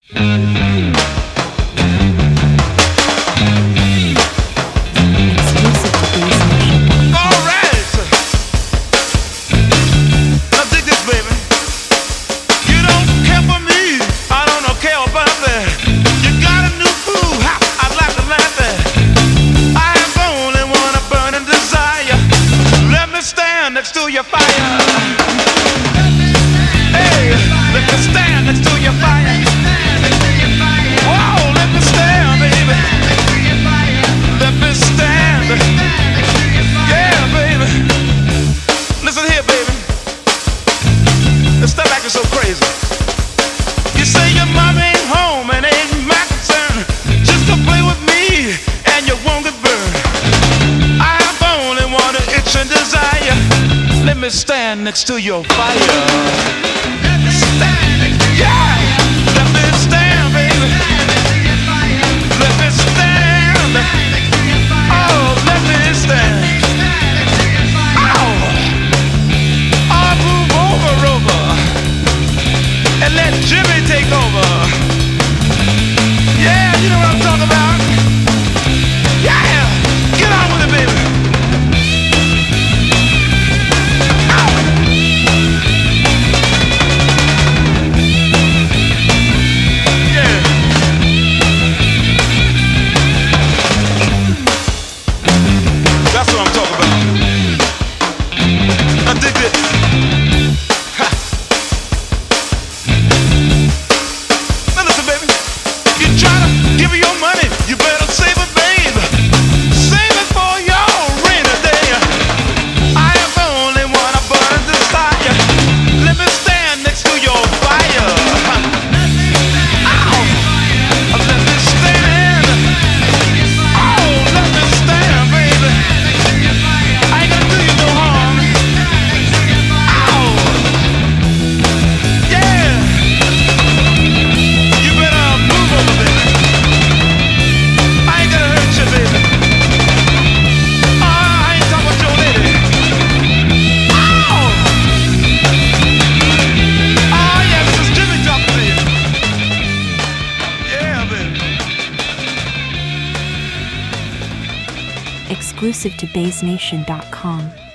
Next to your fire. Hey, let me stand next to your fire. Whoa, let me stand, baby. Let me stand. Yeah, baby. Listen here, baby. Let's stop acting so crazy. You say your mom ain't home and ain't my concern. Just to play with me and you won't get burned. I've only one itch and desire. Let me stand next to your fire. Let me stand next to your fire. Let me stand, baby. Let me stand. Oh, let me stand. Oh, I'll move over and let Jimmy take over. Yeah, you know what I'm talking about. Yeah, get on with it, baby. That's what I'm talking about. I dig it. Ha. Now listen, baby. You try to give me your money, you better save it, babe. Save it for your rainy day. I am the only one I burn desire. Let me stand next to your fire. Ow. Let me stand. Oh, let me stand, baby. I ain't gonna do you no harm. Ow! Yeah! You better move over, baby. I ain't gonna hurt you, baby. I ain't talking about your lady. Ow! Oh, yeah, this is Jimmy talking to you. Yeah, baby. Exclusive to BaseNation.com.